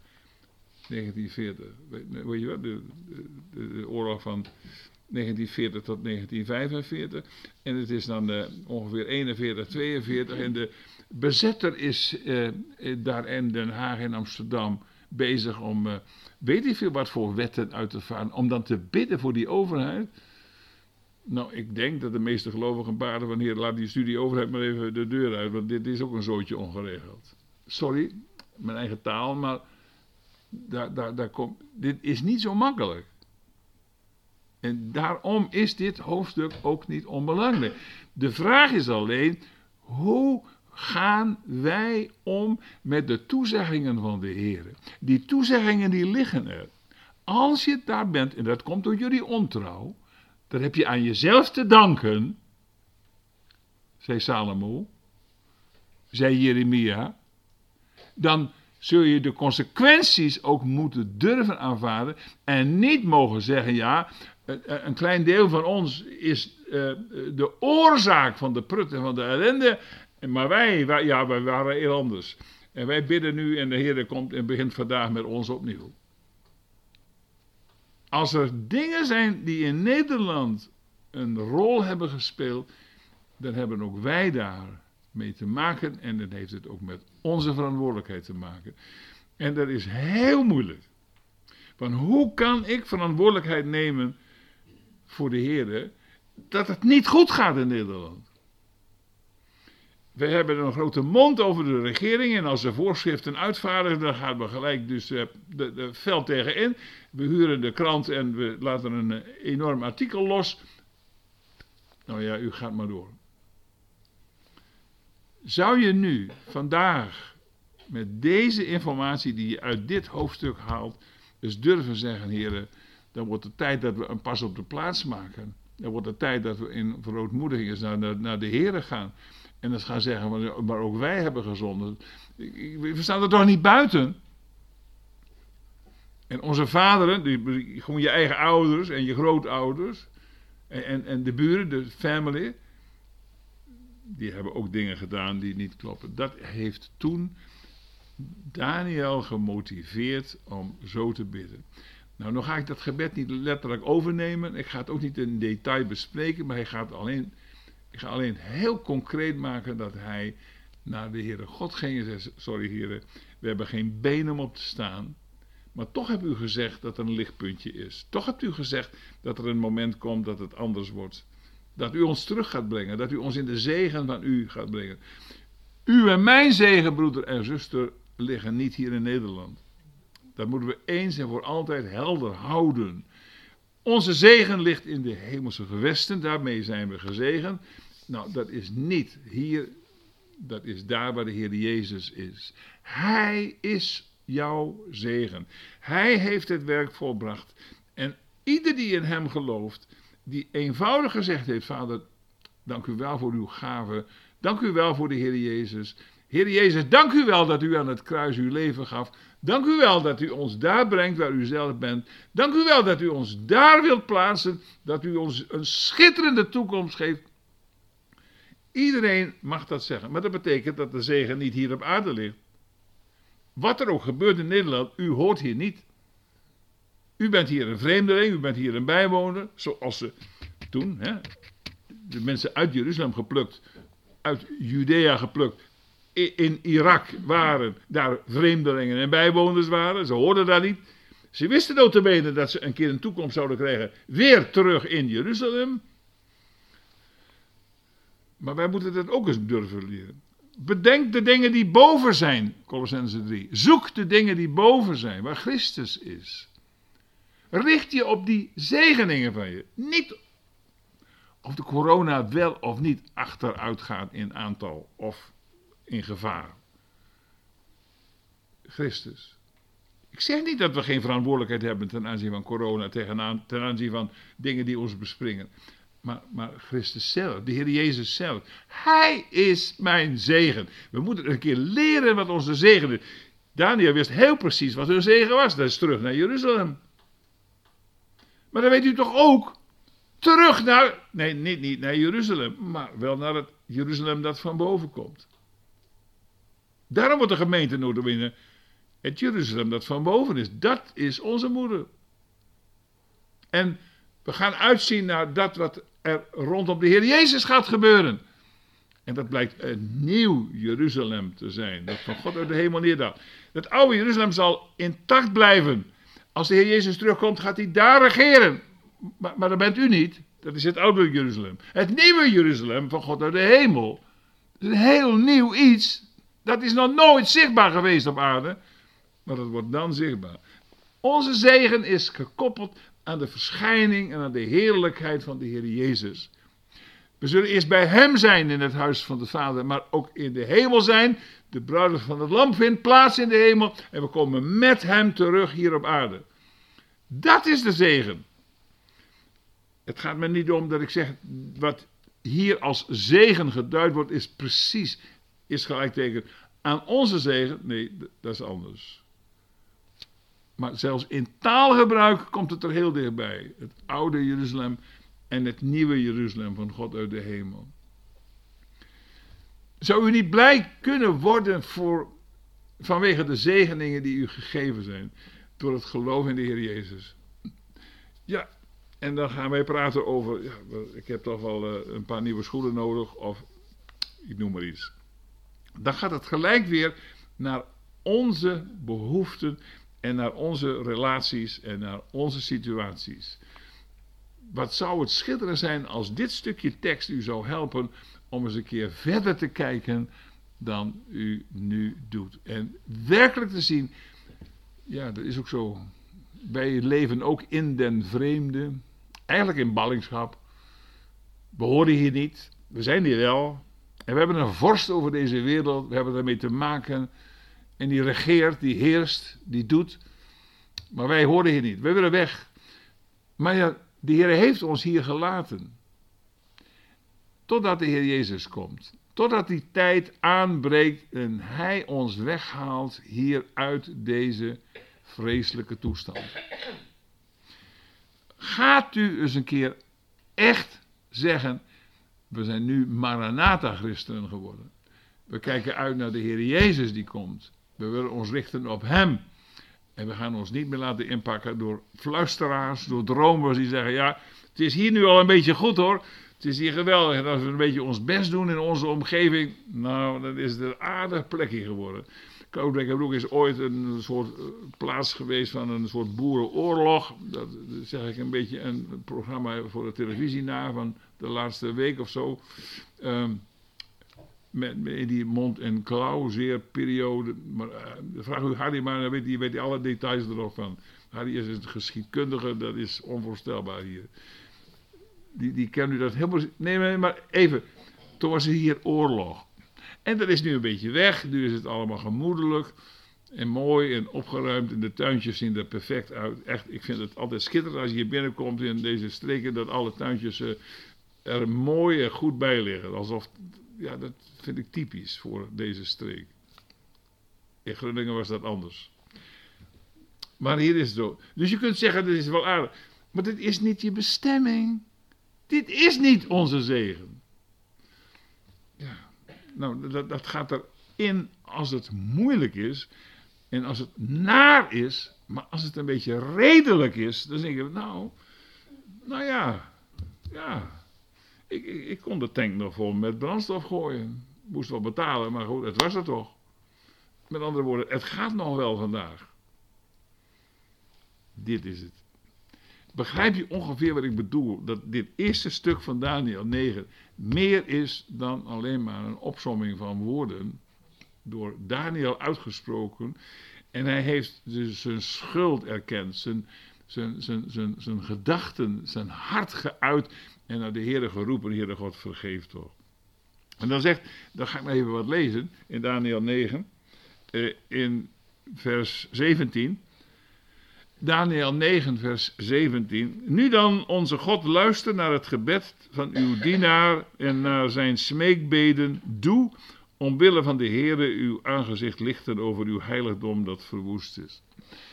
1940. Weet je wat? De oorlog van 1940 tot 1945. En het is dan ongeveer 41, 42. En de bezetter is daar in Den Haag en Amsterdam bezig om weet ik veel wat voor wetten uit te vaardigen. Om dan te bidden voor die overheid. Nou, ik denk dat de meeste gelovigen baden van Heer, laat die studie overheid maar even de deur uit. Want dit is ook een zootje ongeregeld. Sorry, mijn eigen taal, maar daar komt, dit is niet zo makkelijk. En daarom is dit hoofdstuk ook niet onbelangrijk. De vraag is alleen, hoe gaan wij om met de toezeggingen van de Heer? Die toezeggingen die liggen er. Als je daar bent, en dat komt door jullie ontrouw, dan heb je aan jezelf te danken, zei Salomo, zei Jeremia, dan zul je de consequenties ook moeten durven aanvaarden en niet mogen zeggen, ja, een klein deel van ons is de oorzaak van de prut en van de ellende, maar wij waren heel anders. En wij bidden nu en de Heer komt en begint vandaag met ons opnieuw. Als er dingen zijn die in Nederland een rol hebben gespeeld, dan hebben ook wij daar mee te maken en dan heeft het ook met onze verantwoordelijkheid te maken. En dat is heel moeilijk. Want hoe kan ik verantwoordelijkheid nemen voor de Heer dat het niet goed gaat in Nederland? We hebben een grote mond over de regering en als ze voorschriften uitvaardigen, dan gaan we gelijk dus de veld tegenin. We huren de krant en we laten een enorm artikel los. Nou ja, u gaat maar door. Zou je nu, vandaag, met deze informatie die je uit dit hoofdstuk haalt, dus durven zeggen, heren, dan wordt het tijd dat we een pas op de plaats maken. Dan wordt het tijd dat we in verootmoediging eens naar de Heren gaan. En dan gaan zeggen, maar ook wij hebben gezondigd. We staan er toch niet buiten? En onze vaderen, gewoon je eigen ouders en je grootouders en de buren, de family, die hebben ook dingen gedaan die niet kloppen. Dat heeft toen Daniel gemotiveerd om zo te bidden. Nou, nog ga ik dat gebed niet letterlijk overnemen. Ik ga het ook niet in detail bespreken, maar ik ga alleen heel concreet maken dat hij naar de Heere God ging en zei, sorry heren, we hebben geen benen om op te staan. Maar toch hebt u gezegd dat er een lichtpuntje is. Toch hebt u gezegd dat er een moment komt dat het anders wordt. Dat u ons terug gaat brengen. Dat u ons in de zegen van u gaat brengen. U en mijn zegen, broeder en zuster, liggen niet hier in Nederland. Dat moeten we eens en voor altijd helder houden. Onze zegen ligt in de hemelse gewesten. Daarmee zijn we gezegend. Nou, dat is niet hier. Dat is daar waar de Heer Jezus is. Hij is jouw zegen. Hij heeft het werk volbracht. En ieder die in hem gelooft, die eenvoudig gezegd heeft, Vader, dank u wel voor uw gave. Dank u wel voor de Heer Jezus. Heer Jezus, dank u wel dat u aan het kruis uw leven gaf. Dank u wel dat u ons daar brengt waar u zelf bent. Dank u wel dat u ons daar wilt plaatsen. Dat u ons een schitterende toekomst geeft. Iedereen mag dat zeggen. Maar dat betekent dat de zegen niet hier op aarde ligt. Wat er ook gebeurt in Nederland, u hoort hier niet. U bent hier een vreemdeling, u bent hier een bijwoner. Zoals ze toen, de mensen uit Jeruzalem geplukt, uit Judea geplukt, in Irak waren, daar vreemdelingen en bijwoners waren. Ze hoorden daar niet. Ze wisten nota bene dat ze een keer een toekomst zouden krijgen, weer terug in Jeruzalem. Maar wij moeten dat ook eens durven leren. Bedenk de dingen die boven zijn, Kolossenzen 3. Zoek de dingen die boven zijn, waar Christus is. Richt je op die zegeningen van je. Niet of de corona wel of niet achteruit gaat in aantal of in gevaar. Christus. Ik zeg niet dat we geen verantwoordelijkheid hebben ten aanzien van corona, ten aanzien van dingen die ons bespringen. Maar Christus zelf, de Heer Jezus zelf, Hij is mijn zegen. We moeten een keer leren wat onze zegen is. Daniel wist heel precies wat hun zegen was. Dat is terug naar Jeruzalem. Maar dan weet u toch ook, terug naar, nee, niet naar Jeruzalem, maar wel naar het Jeruzalem dat van boven komt. Daarom wordt de gemeente nota bene het Jeruzalem dat van boven is. Dat is onze moeder. En we gaan uitzien naar dat wat er rondom de Heer Jezus gaat gebeuren. En dat blijkt een nieuw Jeruzalem te zijn. Dat van God uit de hemel neerdaalt. Het oude Jeruzalem zal intact blijven. Als de Heer Jezus terugkomt, gaat hij daar regeren. Maar dat bent u niet. Dat is het oude Jeruzalem. Het nieuwe Jeruzalem van God uit de hemel. Dat is een heel nieuw iets. Dat is nog nooit zichtbaar geweest op aarde. Maar dat wordt dan zichtbaar. Onze zegen is gekoppeld aan de verschijning en aan de heerlijkheid van de Heer Jezus. We zullen eerst bij hem zijn in het huis van de Vader, maar ook in de hemel zijn. De bruiloft van het lam vindt plaats in de hemel en we komen met hem terug hier op aarde. Dat is de zegen. Het gaat me niet om dat ik zeg, wat hier als zegen geduid wordt, is gelijkteken aan onze zegen. Nee, dat is anders. Maar zelfs in taalgebruik komt het er heel dichtbij. Het oude Jeruzalem en het nieuwe Jeruzalem van God uit de hemel. Zou u niet blij kunnen worden vanwege de zegeningen die u gegeven zijn door het geloof in de Heer Jezus? Ja, en dan gaan wij praten over, ja, ik heb toch wel een paar nieuwe schoenen nodig of ik noem maar iets. Dan gaat het gelijk weer naar onze behoeften en naar onze relaties en naar onze situaties. Wat zou het schitterend zijn als dit stukje tekst u zou helpen om eens een keer verder te kijken dan u nu doet. En werkelijk te zien, ja, dat is ook zo. Wij leven ook in den vreemde, eigenlijk in ballingschap. We horen hier niet, we zijn hier wel, En we hebben een vorst over deze wereld, we hebben ermee te maken. En die regeert, die heerst, die doet. Maar wij horen hier niet, wij willen weg. Maar ja, de Heer heeft ons hier gelaten. Totdat de Heer Jezus komt. Totdat die tijd aanbreekt en Hij ons weghaalt hier uit deze vreselijke toestand. Gaat u eens een keer echt zeggen, we zijn nu Maranatha-christenen geworden. We kijken uit naar de Heer Jezus die komt. We willen ons richten op Hem. En we gaan ons niet meer laten inpakken door fluisteraars, door dromers die zeggen, ja, het is hier nu al een beetje goed hoor. Het is hier geweldig. En als we een beetje ons best doen in onze omgeving, nou, dan is het een aardig plekje geworden. Koudbrekerbroek is ooit een soort plaats geweest van een soort boerenoorlog. Dat zeg ik een beetje een programma voor de televisie na van de laatste week of zo. Met die mond- en klauwzeerperiode. Maar vraag u Harry maar, dan weet hij alle details er nog van. Harry is een geschiedkundige, dat is onvoorstelbaar hier. Die kent u dat helemaal. Nee, maar even. Toen was er hier oorlog. En dat is nu een beetje weg. Nu is het allemaal gemoedelijk. En mooi en opgeruimd. En de tuintjes zien er perfect uit. Echt, ik vind het altijd schitterend als je hier binnenkomt in deze streken. Dat alle tuintjes er mooi en goed bij liggen. Alsof, ja, dat vind ik typisch voor deze streek. In Groningen was dat anders. Maar hier is het zo. Dus je kunt zeggen, dit is wel aardig. Maar dit is niet je bestemming. Dit is niet onze zegen. Ja, nou, dat gaat erin als het moeilijk is. En als het naar is. Maar als het een beetje redelijk is. Dan denk je, nou ja. Ik kon de tank nog vol met brandstof gooien. Moest wel betalen, maar goed, het was er toch. Met andere woorden, het gaat nog wel vandaag. Dit is het. Begrijp je ongeveer wat ik bedoel? Dat dit eerste stuk van Daniël 9 meer is dan alleen maar een opsomming van woorden. Door Daniël uitgesproken. En hij heeft dus zijn schuld erkend. Zijn gedachten, zijn hart geuit. En naar de Heere geroepen, Heere God, vergeef toch. En dan ga ik maar even wat lezen in Daniël 9. In vers 17. Daniël 9, vers 17. Nu dan, onze God, luister naar het gebed van uw dienaar en naar zijn smeekbeden. Doe, omwille van de Heere, uw aangezicht lichten over uw heiligdom dat verwoest is.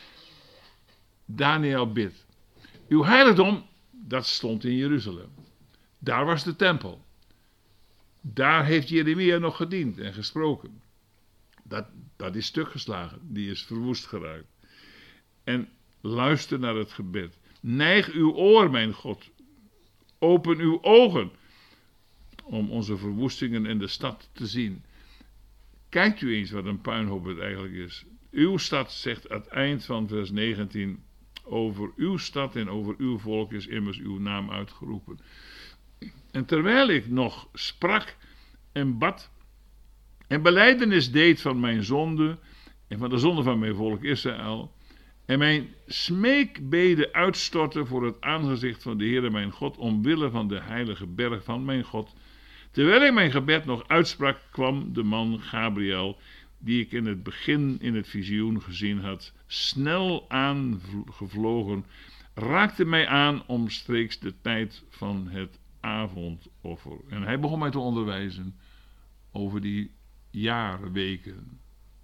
Daniël bidt. Uw heiligdom, dat stond in Jeruzalem. Daar was de tempel. Daar heeft Jeremia nog gediend en gesproken. Dat is stuk geslagen. Die is verwoest geraakt. En luister naar het gebed. Neig uw oor, mijn God. Open uw ogen. Om onze verwoestingen in de stad te zien. Kijkt u eens wat een puinhoop het eigenlijk is. Uw stad, zegt aan het eind van vers 19. Over uw stad en over uw volk is immers uw naam uitgeroepen. En terwijl ik nog sprak en bad en belijdenis deed van mijn zonde en van de zonde van mijn volk Israël en mijn smeekbeden uitstortte voor het aangezicht van de Heere mijn God omwille van de heilige berg van mijn God. Terwijl ik mijn gebed nog uitsprak, kwam de man Gabriel, die ik in het begin in het visioen gezien had, snel aangevlogen, raakte mij aan omstreeks de tijd van het avondoffer. En hij begon mij te onderwijzen over die jaarweken.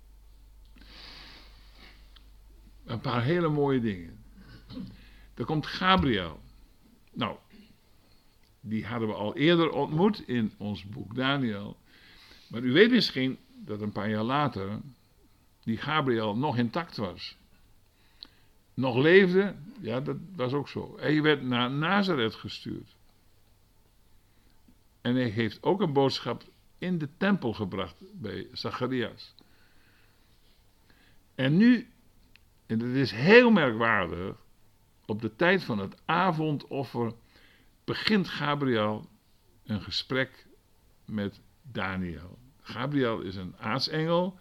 Een paar hele mooie dingen. Er komt Gabriel. Nou, die hadden we al eerder ontmoet in ons boek Daniël. Maar u weet misschien dat een paar jaar later die Gabriel nog intact was. Nog leefde, ja, dat was ook zo. Hij werd naar Nazareth gestuurd. En hij heeft ook een boodschap in de tempel gebracht bij Zacharias. En nu, en dat is heel merkwaardig, op de tijd van het avondoffer begint Gabriel een gesprek met Daniël. Gabriel is een aartsengel,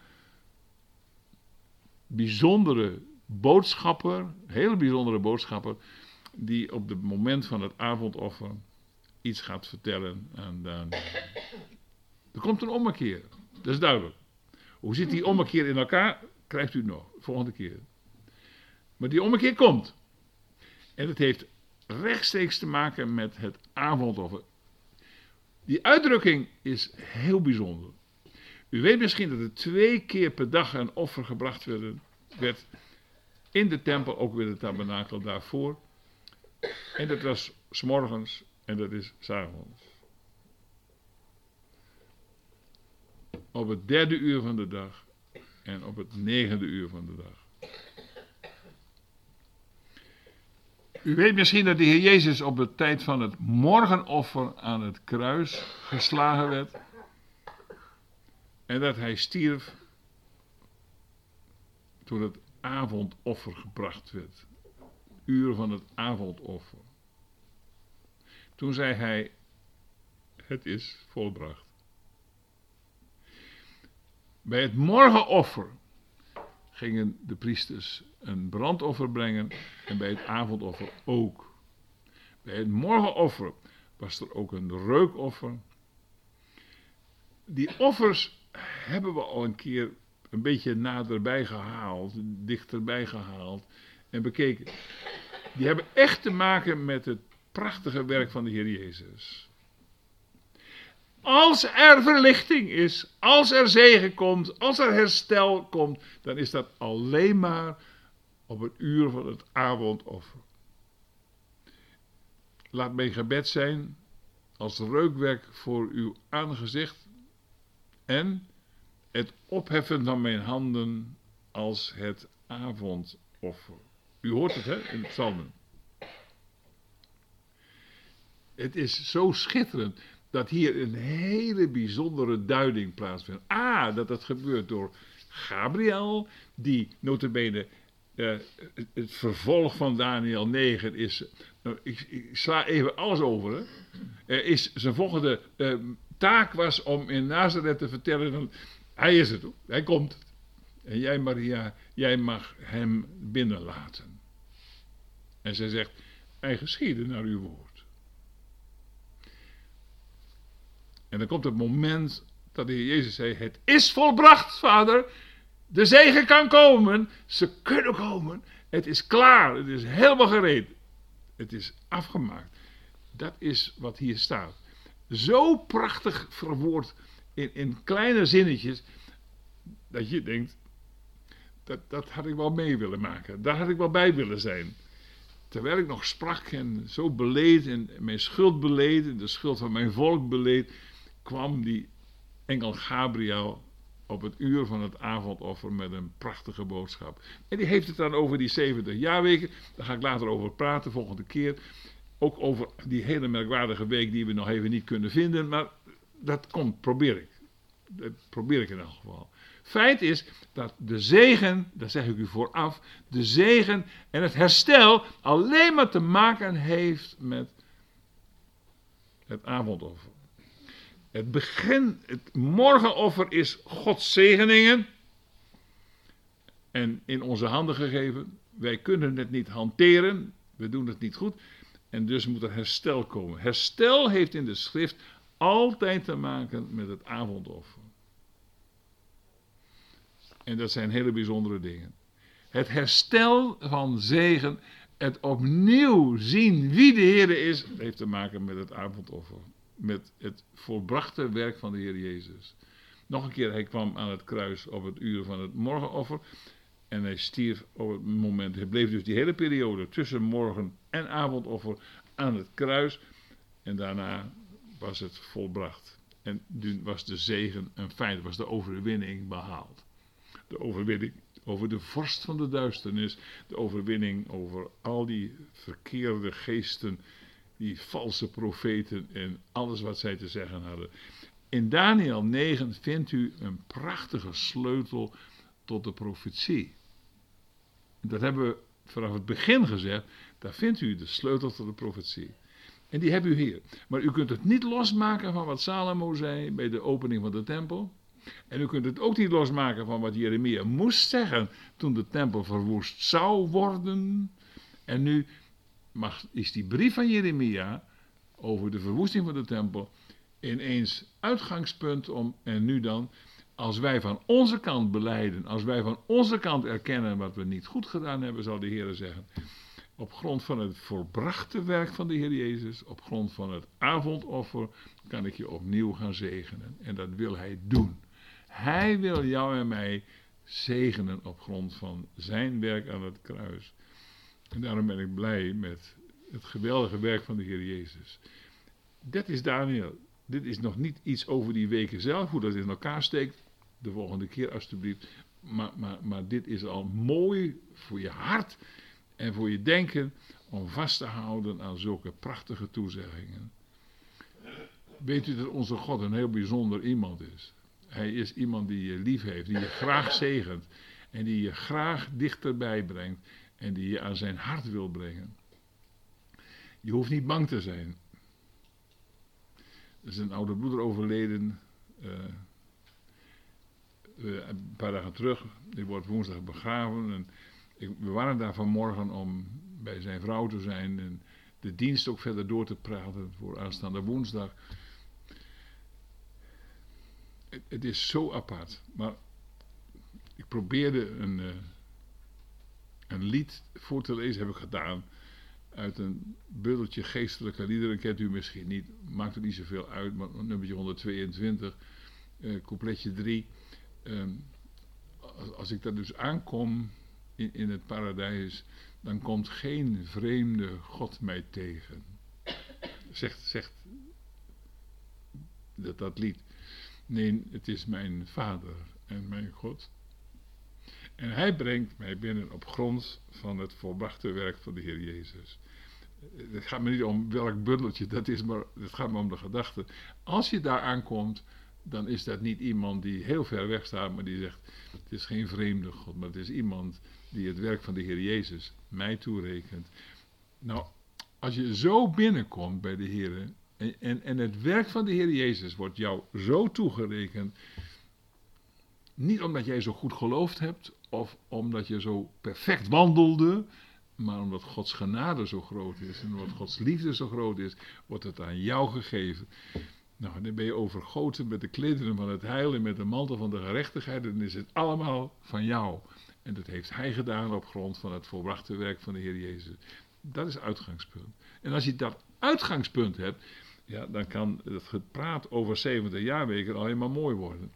bijzondere boodschapper, heel bijzondere boodschapper, die op het moment van het avondoffer iets gaat vertellen aan Daniël. Er komt een ommekeer. Dat is duidelijk. Hoe zit die ommekeer in elkaar? Krijgt u nog, volgende keer. Maar die ommekeer komt. En het heeft rechtstreeks te maken met het avondoffer. Die uitdrukking is heel bijzonder. U weet misschien dat er 2 keer per dag een offer gebracht werd in de tempel, ook weer de tabernakel daarvoor. En dat was 's morgens en dat is 's avonds. Op het 3e uur van de dag en op het 9e uur van de dag. U weet misschien dat de Heer Jezus op de tijd van het morgenoffer aan het kruis geslagen werd. En dat hij stierf toen het avondoffer gebracht werd. Uur van het avondoffer. Toen zei hij, het is volbracht. Bij het morgenoffer gingen de priesters een brandoffer brengen en bij het avondoffer ook. Bij het morgenoffer was er ook een reukoffer. Die offers hebben we al een keer een beetje naderbij gehaald, dichterbij gehaald en bekeken. Die hebben echt te maken met het prachtige werk van de Heer Jezus. Als er verlichting is, als er zegen komt, als er herstel komt, dan is dat alleen maar op het uur van het avondoffer. Laat mijn gebed zijn als reukwerk voor uw aangezicht en het opheffen van mijn handen als het avondoffer. U hoort het, hè, in het psalmen. Het is zo schitterend dat hier een hele bijzondere duiding plaatsvindt. Dat het gebeurt door Gabriel, die nota bene het vervolg van Daniel 9 is. Ik sla even alles over. Hè. Zijn volgende taak was om in Nazareth te vertellen: hij is het, hij komt. En jij, Maria, jij mag hem binnenlaten. En zij zegt: hij geschiede naar uw woord. En dan komt het moment dat de Heer Jezus zei: het is volbracht, Vader. De zegen kan komen. Ze kunnen komen. Het is klaar. Het is helemaal gereed. Het is afgemaakt. Dat is wat hier staat. Zo prachtig verwoord in kleine zinnetjes, dat je denkt, dat had ik wel mee willen maken. Daar had ik wel bij willen zijn. Terwijl ik nog sprak en zo beleed en mijn schuld beleed en de schuld van mijn volk beleed, kwam die engel Gabriel op het uur van het avondoffer met een prachtige boodschap. En die heeft het dan over die 70 jaarweken. Daar ga ik later over praten, volgende keer. Ook over die hele merkwaardige week die we nog even niet kunnen vinden. Maar dat komt, probeer ik. Dat probeer ik in elk geval. Feit is dat de zegen, dat zeg ik u vooraf, de zegen en het herstel alleen maar te maken heeft met het avondoffer. Het begin, het morgenoffer is Gods zegeningen en in onze handen gegeven. Wij kunnen het niet hanteren, we doen het niet goed en dus moet er herstel komen. Herstel heeft in de schrift altijd te maken met het avondoffer. En dat zijn hele bijzondere dingen. Het herstel van zegen, het opnieuw zien wie de Heer is, heeft te maken met het avondoffer. Met het volbrachte werk van de Heer Jezus. Nog een keer, hij kwam aan het kruis op het uur van het morgenoffer. En hij stierf op het moment. Hij bleef dus die hele periode tussen morgen en avondoffer aan het kruis. En daarna was het volbracht. En toen was de zegen een feit, was de overwinning behaald. De overwinning over de vorst van de duisternis. De overwinning over al die verkeerde geesten, die valse profeten en alles wat zij te zeggen hadden. In Daniel 9 vindt u een prachtige sleutel tot de profetie. Dat hebben we vanaf het begin gezegd. Daar vindt u de sleutel tot de profetie. En die hebt u hier. Maar u kunt het niet losmaken van wat Salomo zei bij de opening van de tempel. En u kunt het ook niet losmaken van wat Jeremia moest zeggen toen de tempel verwoest zou worden. En nu is die brief van Jeremia over de verwoesting van de tempel, ineens uitgangspunt om, en nu dan, als wij van onze kant belijden, als wij van onze kant erkennen wat we niet goed gedaan hebben, zal de Heer zeggen, op grond van het volbrachte werk van de Heer Jezus, op grond van het avondoffer, kan ik je opnieuw gaan zegenen. En dat wil Hij doen. Hij wil jou en mij zegenen op grond van zijn werk aan het kruis. En daarom ben ik blij met het geweldige werk van de Heer Jezus. Dat is Daniel. Dit is nog niet iets over die weken zelf, hoe dat in elkaar steekt. De volgende keer alstublieft. Maar dit is al mooi voor je hart en voor je denken om vast te houden aan zulke prachtige toezeggingen. Weet u dat onze God een heel bijzonder iemand is? Hij is iemand die je lief heeft, die je graag zegent en die je graag dichterbij brengt en die je aan zijn hart wil brengen. Je hoeft niet bang te zijn. Er is een oude broeder overleden, een paar dagen terug. Die wordt woensdag begraven. En we waren daar vanmorgen om bij zijn vrouw te zijn en de dienst ook verder door te praten voor aanstaande woensdag. Het is zo apart, maar ik probeerde een lied voor te lezen, heb ik gedaan, uit een bundeltje geestelijke liederen, kent u misschien niet, maakt het niet zoveel uit, maar nummertje 122, coupletje 3. Als ik daar dus aankom in het paradijs, dan komt geen vreemde God mij tegen. Zegt dat lied. Nee, het is mijn Vader en mijn God. En hij brengt mij binnen op grond van het volbrachte werk van de Heer Jezus. Het gaat me niet om welk bundeltje dat is, maar het gaat me om de gedachte. Als je daar aankomt, dan is dat niet iemand die heel ver weg staat, maar die zegt, het is geen vreemde God, maar het is iemand die het werk van de Heer Jezus mij toerekent. Nou, als je zo binnenkomt bij de Heer, en het werk van de Heer Jezus wordt jou zo toegerekend, niet omdat jij zo goed geloofd hebt, of omdat je zo perfect wandelde, maar omdat Gods genade zo groot is, en omdat Gods liefde zo groot is, wordt het aan jou gegeven. Nou, dan ben je overgoten met de klederen van het heil en met de mantel van de gerechtigheid, en dan is het allemaal van jou. En dat heeft Hij gedaan op grond van het volbrachte werk van de Heer Jezus. Dat is het uitgangspunt. En als je dat uitgangspunt hebt, ja, dan kan het gepraat over 70 jaarweken alleen maar mooi worden.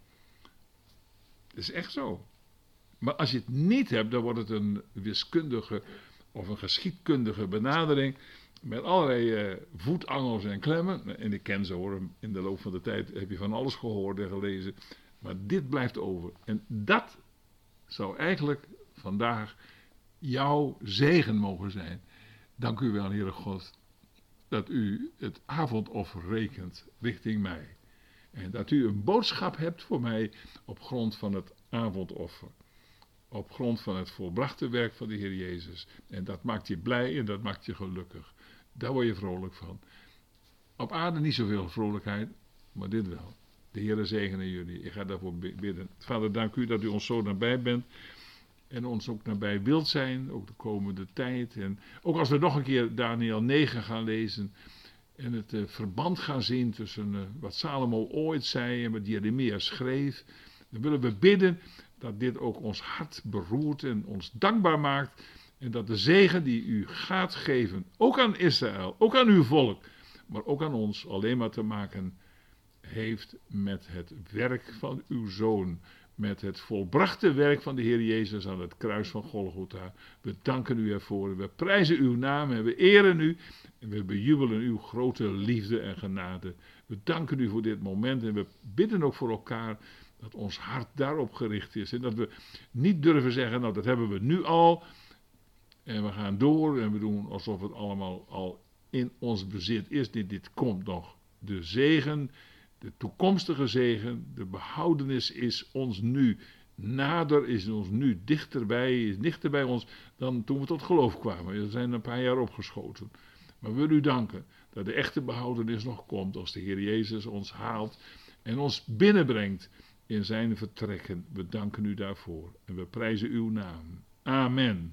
Dat is echt zo. Maar als je het niet hebt, dan wordt het een wiskundige of een geschiedkundige benadering met allerlei voetangels en klemmen. En ik ken ze hoor, in de loop van de tijd heb je van alles gehoord en gelezen. Maar dit blijft over. En dat zou eigenlijk vandaag jouw zegen mogen zijn. Dank u wel, Heere God, dat u het avondoffer rekent richting mij. En dat u een boodschap hebt voor mij op grond van het avondoffer. Op grond van het volbrachte werk van de Heer Jezus. En dat maakt je blij en dat maakt je gelukkig. Daar word je vrolijk van. Op aarde niet zoveel vrolijkheid, maar dit wel. De Heer zegene jullie. Ik ga daarvoor bidden. Vader, dank u dat u ons zo nabij bent. En ons ook nabij wilt zijn, ook de komende tijd. En ook als we nog een keer Daniel 9 gaan lezen en het verband gaan zien tussen wat Salomo ooit zei en wat Jeremia schreef, dan willen we bidden dat dit ook ons hart beroert en ons dankbaar maakt. En dat de zegen die u gaat geven, ook aan Israël, ook aan uw volk, maar ook aan ons, alleen maar te maken heeft met het werk van uw Zoon. Met het volbrachte werk van de Heer Jezus aan het kruis van Golgotha. We danken u ervoor. We prijzen uw naam en we eren u. En we bejubelen uw grote liefde en genade. We danken u voor dit moment. En we bidden ook voor elkaar dat ons hart daarop gericht is. En dat we niet durven zeggen, nou dat hebben we nu al. En we gaan door en we doen alsof het allemaal al in ons bezit is. Dit komt nog. De zegen, de toekomstige zegen, de behoudenis is ons nu nader, is ons nu dichterbij, is dichter bij ons dan toen we tot geloof kwamen. We zijn een paar jaar opgeschoten. Maar we willen u danken dat de echte behoudenis nog komt als de Heer Jezus ons haalt en ons binnenbrengt in zijn vertrekken. We danken u daarvoor en we prijzen uw naam. Amen.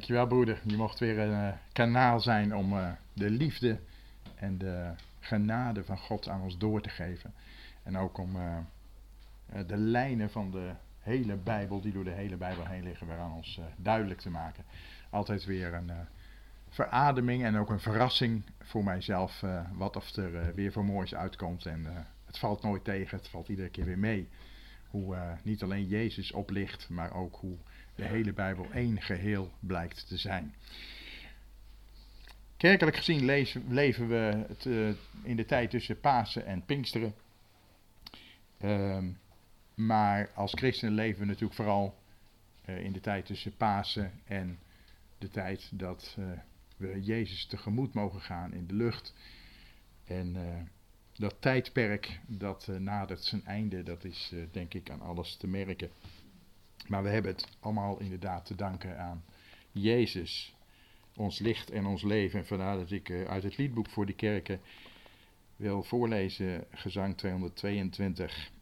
Dankjewel broeder. Je mocht weer een kanaal zijn om de liefde en de genade van God aan ons door te geven. En ook om de lijnen van de hele Bijbel, die door de hele Bijbel heen liggen, weer aan ons duidelijk te maken. Altijd weer een verademing en ook een verrassing voor mijzelf, wat of er weer voor moois uitkomt. En het valt nooit tegen, het valt iedere keer weer mee. Hoe niet alleen Jezus oplicht, maar ook hoe de hele Bijbel één geheel blijkt te zijn. Kerkelijk gezien leven we in de tijd tussen Pasen en Pinksteren. Maar als christenen leven we natuurlijk vooral in de tijd tussen Pasen en de tijd dat we Jezus tegemoet mogen gaan in de lucht. En dat tijdperk dat nadert zijn einde, dat is denk ik aan alles te merken. Maar we hebben het allemaal inderdaad te danken aan Jezus, ons licht en ons leven. En vandaar dat ik uit het liedboek voor de kerken wil voorlezen, gezang 222.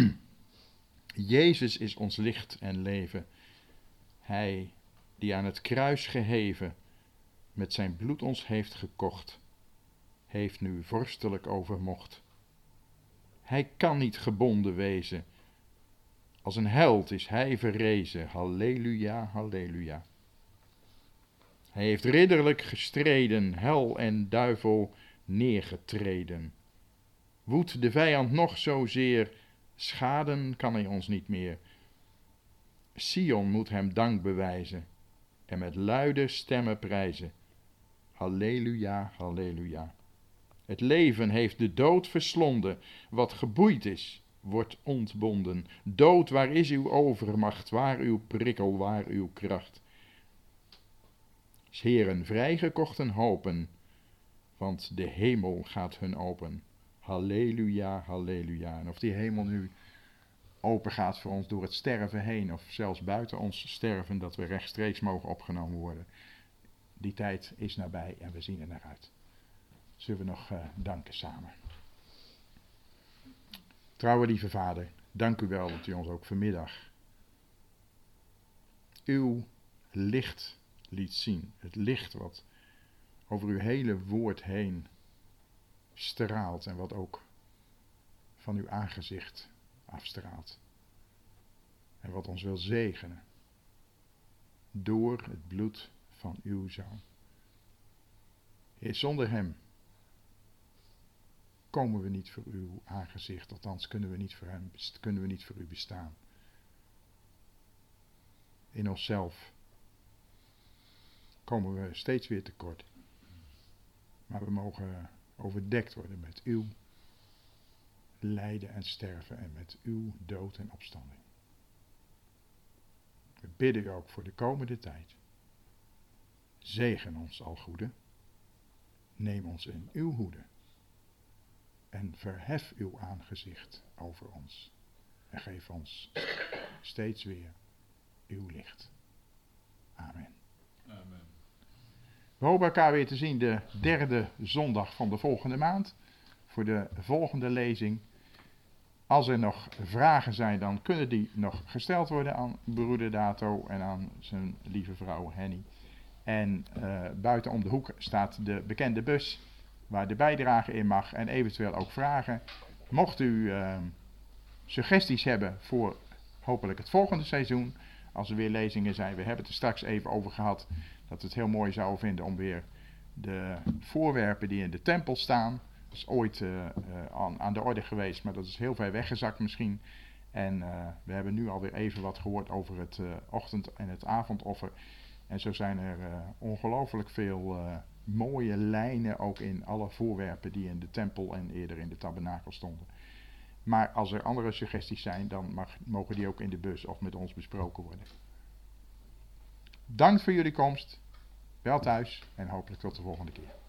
Jezus is ons licht en leven. Hij die aan het kruis geheven met zijn bloed ons heeft gekocht, heeft nu vorstelijk overmocht. Hij kan niet gebonden wezen. Als een held is hij verrezen. Halleluja, halleluja. Hij heeft ridderlijk gestreden, hel en duivel neergetreden. Woedt de vijand nog zozeer, schaden kan hij ons niet meer. Sion moet hem dank bewijzen en met luide stemmen prijzen. Halleluja, halleluja. Het leven heeft de dood verslonden, wat geboeid is, wordt ontbonden. Dood, waar is uw overmacht, waar uw prikkel, waar uw kracht? 's Heeren vrijgekochten hopen, want de hemel gaat hun open. Halleluja, halleluja. En of die hemel nu open gaat voor ons door het sterven heen, of zelfs buiten ons sterven, dat we rechtstreeks mogen opgenomen worden. Die tijd is nabij en we zien er naar uit. Zullen we nog danken samen. Trouwe lieve Vader, dank u wel dat u ons ook vanmiddag uw licht liet zien. Het licht wat over uw hele woord heen straalt en wat ook van uw aangezicht afstraalt. En wat ons wil zegenen door het bloed van uw Zoon. Heer, zonder hem komen we niet voor uw aangezicht, althans kunnen we niet voor u bestaan. In onszelf komen we steeds weer tekort. Maar we mogen overdekt worden met uw lijden en sterven en met uw dood en opstanding. We bidden u ook voor de komende tijd. Zegen ons, algoede. Neem ons in uw hoede. En verhef uw aangezicht over ons. En geef ons steeds weer uw licht. Amen. Amen. We hopen elkaar weer te zien de 3e zondag van de volgende maand. Voor de volgende lezing. Als er nog vragen zijn, dan kunnen die nog gesteld worden aan broeder Dato en aan zijn lieve vrouw Henny. En buiten om de hoek staat de bekende bus waar de bijdrage in mag en eventueel ook vragen. Mocht u suggesties hebben voor hopelijk het volgende seizoen, als er weer lezingen zijn. We hebben het er straks even over gehad dat we het heel mooi zouden vinden om weer de voorwerpen die in de tempel staan. Dat is ooit aan de orde geweest, maar dat is heel ver weggezakt misschien. En we hebben nu alweer even wat gehoord over het ochtend- en het avondoffer. En zo zijn er ongelooflijk veel mooie lijnen ook in alle voorwerpen die in de tempel en eerder in de tabernakel stonden. Maar als er andere suggesties zijn, dan mogen die ook in de bus of met ons besproken worden. Dank voor jullie komst. Wel thuis en hopelijk tot de volgende keer.